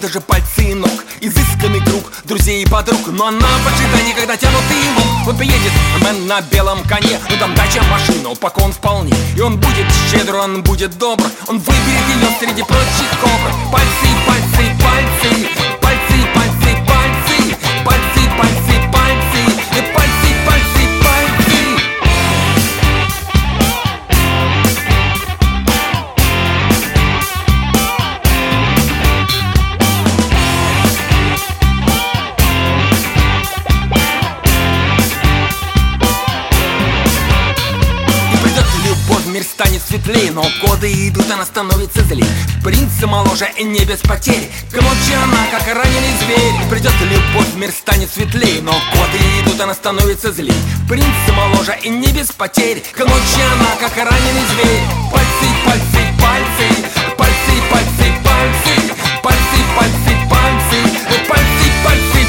даже пальцы и ног. Изысканный круг друзей и подруг, но она в ожидании, когда тянут ему. Вот приедет мэн на белом коне, ну там дача, машина, упакован вполне. И он будет щедр, он будет добр, он выберет ее среди прочих кобр. Пальцы, пальцы, пальцы, пальцы, пальцы, пальцы, пальцы, пальцы, пальцы, пальцы, пальцы, пальцы. Мир станет светлее, но годы идут, она становится злее. Принца моложе и не без потерь, к ночи она, как раненый зверь. Придет любовь, мир станет светлее, но годы идут, она становится злее. Принца моложе и не без потерь, к ночи она, как раненый зверь. Пальцы, пальцы, пальцы, пальцы, пальцы, пальцы, пальцы, пальцы, пальцы, пальцы, пальцы, пальцы.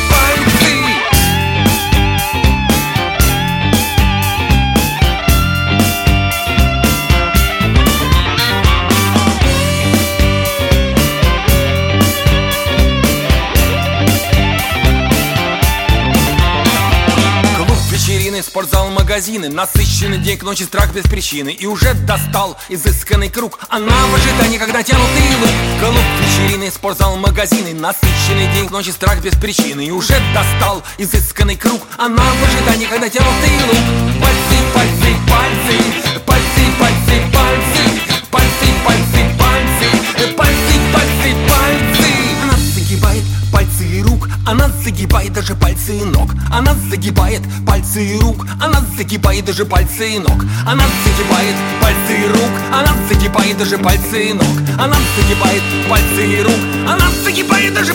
Спортзал, магазины, насыщенный день к ночи, страх без причины. И уже достал изысканный круг, она в ожидании, когда тянут иглы. Клуб, вечерины, спортзал, магазины, насыщенный день к ночи, страх без причины. И уже достал изысканный круг, она в ожидании, когда тянут иглы. Пальцы, пальцы, пальцы, пальцы, пальцы, пальцы, пальцы, пальцы, пальцы, пальцы, пальцы, пальцы. Она загибает пальцы рук, она загибает даже пальцы ног. Она загибает пальцы рук, она загибает даже пальцы ног. Она загибает пальцы рук, она загибает даже пальцы ног. Она загибает пальцы рук, она загибает даже